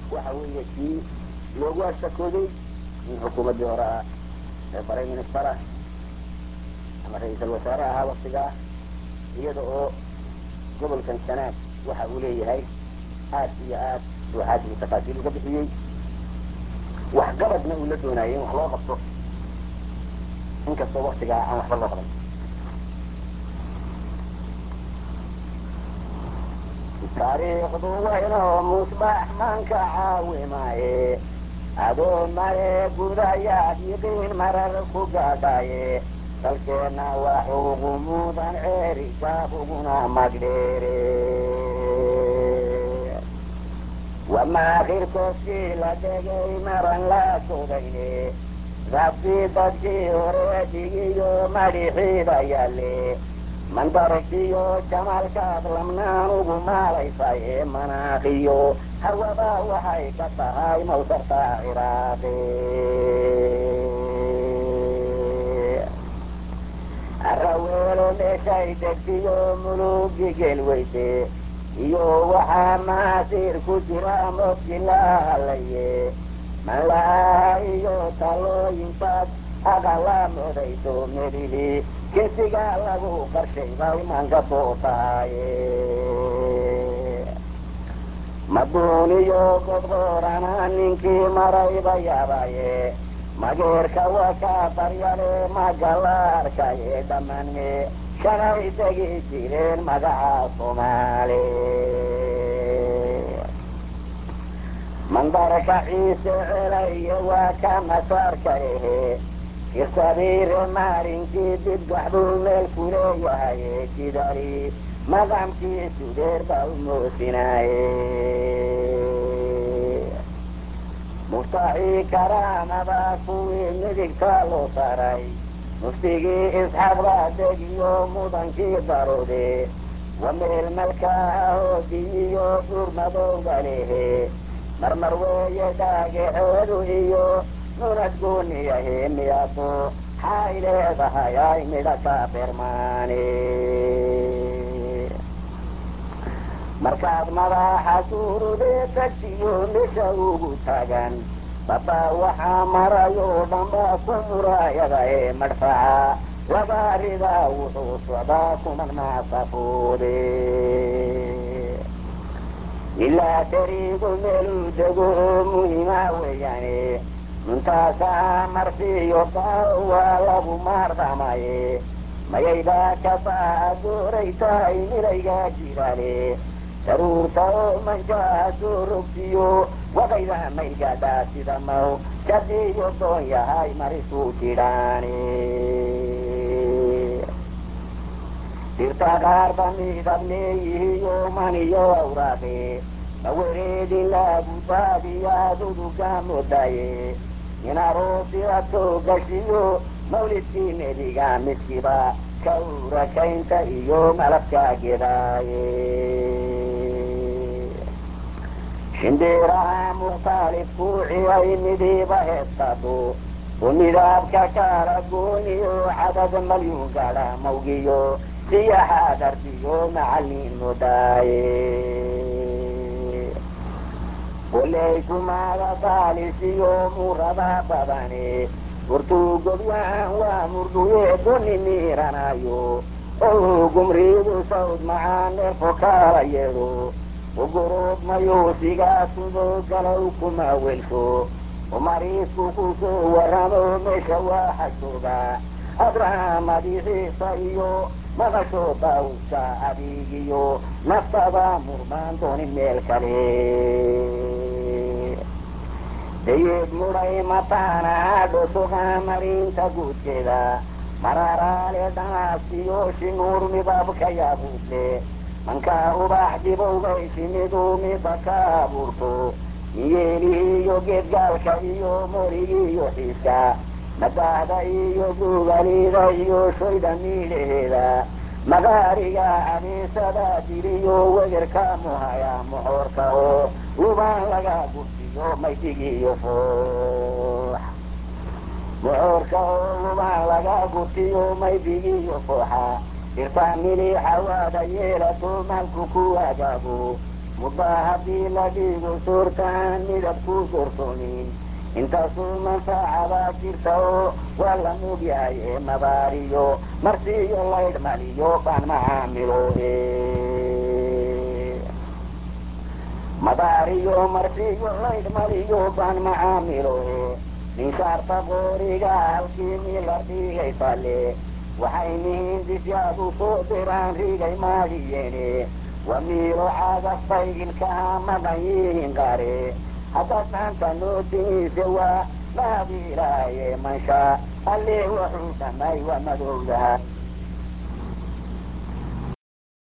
waxa weeye kii loogu ashakooday in xukuumaddii hore ah ee prime minister ah ama ra-iisal wasaare ahaa waktigaa iyada oo gobolkan sanaag waxa uu leeyahay aad iyo aad uu xaajib tafaasiil uga bixiyey waxqabadna uu la doonayay in wax loo qabto inkastoo waktigaa aan waxba loo qaban taariikhdu waynoo musbax manka caawimaaye adoo male gudayaad yiqiin marar ku gaadhaaye dalkeenna waxuugu mudan ceeri gaab uguna magdheere wamaakhirkoodkii la dhegay maran la sugayne dabkii dadkii hore dhigiyo madhixiida yaale mandarkiyo jamalkaad lamnaan ugu maalaysay ee manaaqiyo hawada waxay ka tahay mawsarta ciraaqe araweelo meeshay degtiyo mulugi geelweyse iyo waxaa maasiir ku jira moodkilaalaye malaha iyo talooyinkaad aqala moodayso melili kinsiga lagu qarshay bay manka bootaaye maduuniyo godgoorana ninkii marayba yaabaye mageerka waka daryale magala arkaye dhammaanme shalay degi jireen magaca soomaali mandarka ciise celaye waa ka masaarka ehe kirsabiire maarinkii dibgaxbuu meel ku leeyahaye jidari maqamkii sudeer ba u moosinaaye muftaaxii karaamada kuwii midigta loo saray muftigii isxaaqda degiyo mudankii baroode wa meel malkaha hoodiyiyo buurmadowga lehe marmar weeye dhaagaxeedu iyo nunad gooniyahe miyado xay leedahay ay midha ka bermaane markaad madaxa suurudee tagsiyo mesha ugu taagan baba waxaa marayo dhamba ku muraayada ee madfaca wagaarida wuxuu socdaa kuman maasafoode ilaa tariigu meeluu dego muhima weeyaane muntaasaa marsiyo baa waa lagu maardamaye mayaydaa kabaa gooray tahay milayga jiraale daruurta oo manjaa soo rogtiyo waqayda maygadhaa sida maw kadiyo doon yahay marisuu jidhaane dirta qaarba midab leeyihiyo maniyo awraaqe mawereedin lagu daadiyaad uduga moodaye inaroosirato gashiyo mawlidkii nebiga miskiba ka urakaynta iyo malabka gedaaye shimbiraha mukhtalifku ciyay midiba heestado oo midaabka kala gooniyo cadad malyuun gaadha mawgiyo siyaxa darbiyo macallin moodaaye koley kumada daalisiyo murada badane hortuu gobyahan waa murduye doni miiranayo oo gumridu sawd macaan neefo kala yeedho ugurub mayuu sigaasudo galow kuma welsho umariisku ku soo warramo meesha waxa jooga abraha madixiisa iyo maqasho daawsa adigiyo naftada murmaan dooni meel kale dayeed muray mataana dhosoga marinta guudkeeda mararaale dhaasiyo shinuur midabka yaabudle mankaa ubax dibowbay shinidu mida ka abuurto miyeelihiiyo geedgaalka iyo morigiiyo xiiska madaahda iyo guugalida iyo shoyda miidhaheeda magaariga abeesada diriyo wegerka muhaya moxoorka oo ubaan laga gursiyo maydigiiyo foox moxoorka oo ubaan laga gursiyo maydigiiyo fooxa dirta milixa waada yeelato maalku ku hagaago مضاهدي لديق سورتان مدبكو سورتونين انتاسو منفعة كيرتو ولا مبيعي مباريو مرسيو الله يدماليو كان معاملو مباريو مرسيو الله يدماليو كان معاملو من شرط غوريقا الكيمي لرديقا يصلي وحينين ديسيادو صوتران ريقا ماهييني وميلو عاقا الطيق الكهامة ضيين قاري حتى أنت نوتي سوا ما بيراي من شاء اللي وحودا ماي ومدودا